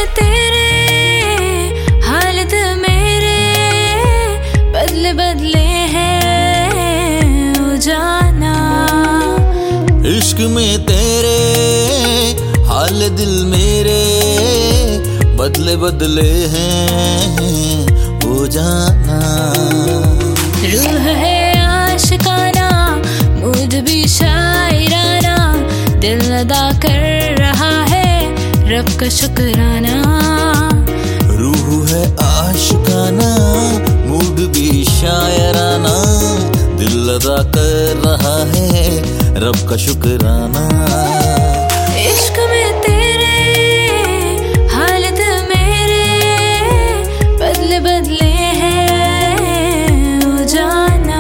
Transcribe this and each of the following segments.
में तेरे हालत मेरे बदले बदले हैं ओ जाना। इश्क में तेरे हाल दिल मेरे बदले बदले हैं ओ जाना। रूह है आशिकाना मूड भी शायराना, दिल अदा कर रहा है रब का शुक्राना। रूह है आशिकाना मूड भी शायराना, दिल अदा कर रहा है रब का शुक्राना। इश्क में तेरे हालत मेरे बदले बदले हैं ओ जाना।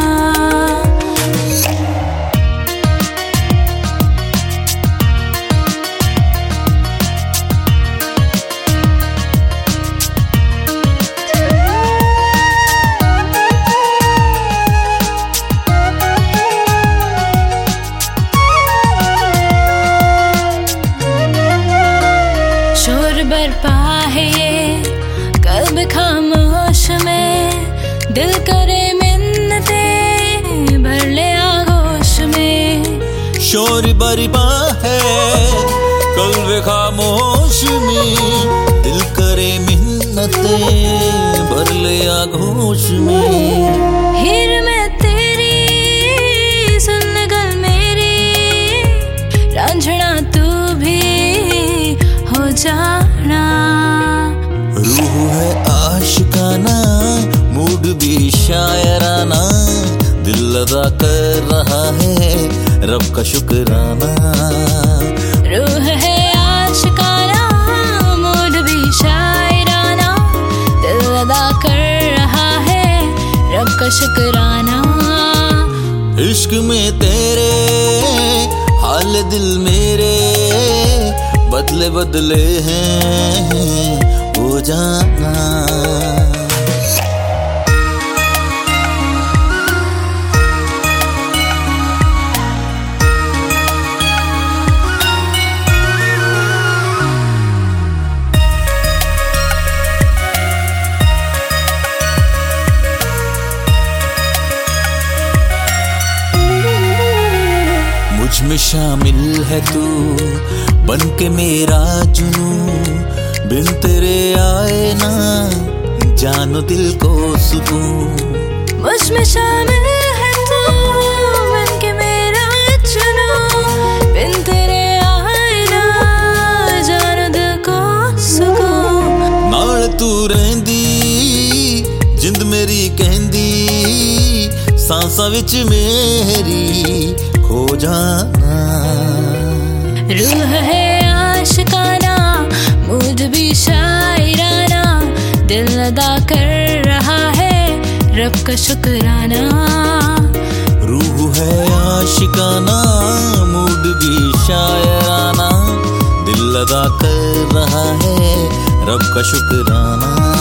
शोर बरपा है ये कब खामोश में, दिल करे मिन्नते भर ले आगोश में। शोर बरपा है कल्ब खामोश में, दिल करे मिन्नते भर ले आगोश में। हीर में तेरी सुन गल मेरी, रांझना तू भी हो जाना। रूह है आशिकाना मूड भी शायराना, दिल अदा कर रहा है रब का शुक्राना। रूह है आशिकाना मूड भी शायराना, दिल अदा कर रहा है रब का शुक्राना। इश्क में तेरे हाल दिल मेरे बदले बदले हैं वो जाना। मुझ में शामिल है तू बन के मेरा जुनू, बिन तेरे आए ना जानो दिल को सुकून। मुझ में शामिल है तू बन के मेरा जुनू, बिन तेरे आए ना जानो दिल को सुकून। नाल तू रहंदी जिंद मेरी कहंदी, सांसां विच मेरी खो जाना। रूह है आशिकाना मूड भी शायराना, दिल अदा कर रहा है रब का शुक्राना। रूह है आशिकाना मूड भी शायराना, दिल अदा कर रहा है रब का शुक्राना।